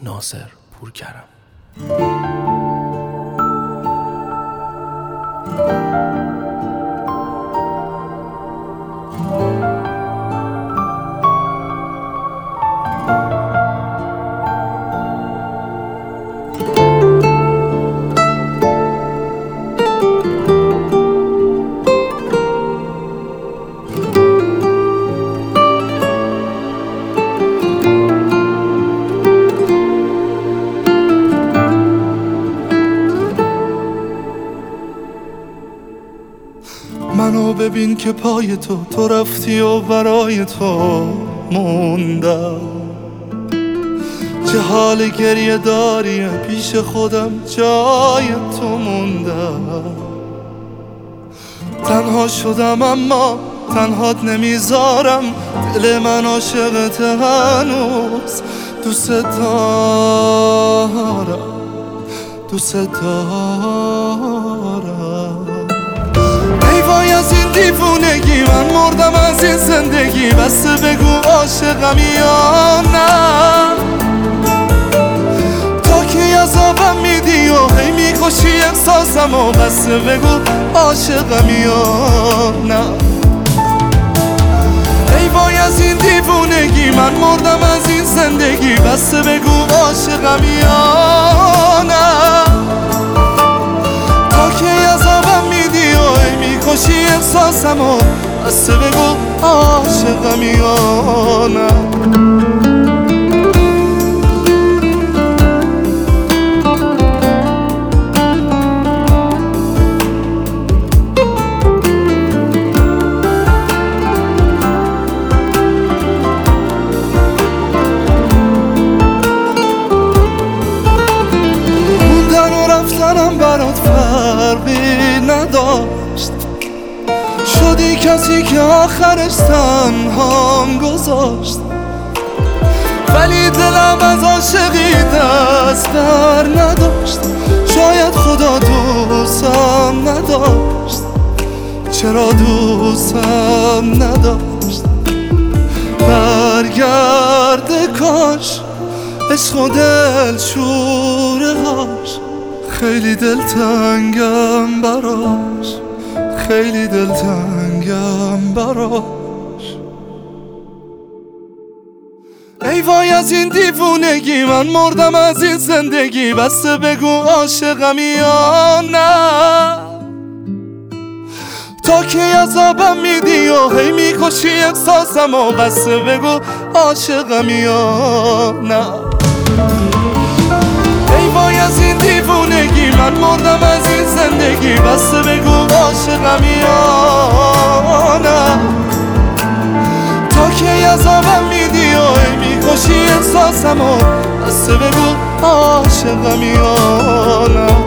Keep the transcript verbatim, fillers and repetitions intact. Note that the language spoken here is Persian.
ناصر پورکرم. منو ببین که پای تو تو رفتی و برای تو موندم، چه حال گریه داری پیش خودم جای تو موندم. تنها شدم اما تنهات نمیذارم، دل من عاشقت هنوز، دوست دارم دوست دارم. ای وای از این دیوونگی، من مردم از این زندگی، بس بگو عاشقم یا نه. تا کی عذابم میدی و هی میکشی احساسم و بس بگو عاشقم یا نه. ای وای از این دیوونگی، من مردم از این زندگی، بس بگو عاشقم یا نه. تا کی عذابم میدی و هی میکشی احساسم و بس بگو عاشقم یا نه. رفتنم برات فرقی نداشت، شدی کسی که آخرش تنهام گذاشت. ولی دلم از عاشقی دست بر نداشت، شاید خدا دوستم نداشت. چرا دوستم نداشت؟ برگرده کاش عشق و دل شوره هاش، خیلی دلتنگم براش، خیلی دلتنگم براش. ای وای از این دیوونگی، من مردم از این زندگی، بس بگو عاشقم یا نه. تا کی عذابم میدی و هی میکشی احساسم و بس بگو عاشقم یا نه. ای وای از این دیوونگی، من مردم از این زندگی، بس بگو عاشقم یا نه. تا کی عذابم میدی و هی میکشی احساسم و بس بگو عاشقم یا نه.